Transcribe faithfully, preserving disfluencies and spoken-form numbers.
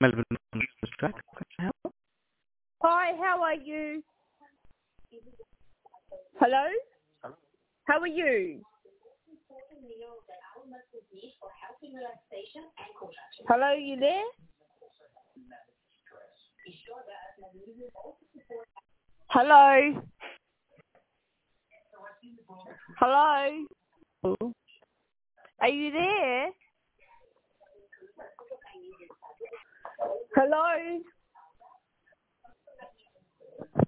Melbourne track. Can I help? Hi, how are you? Hello? How are you? Hello, you there? Hello? Hello? Hello? Are you there? Hello?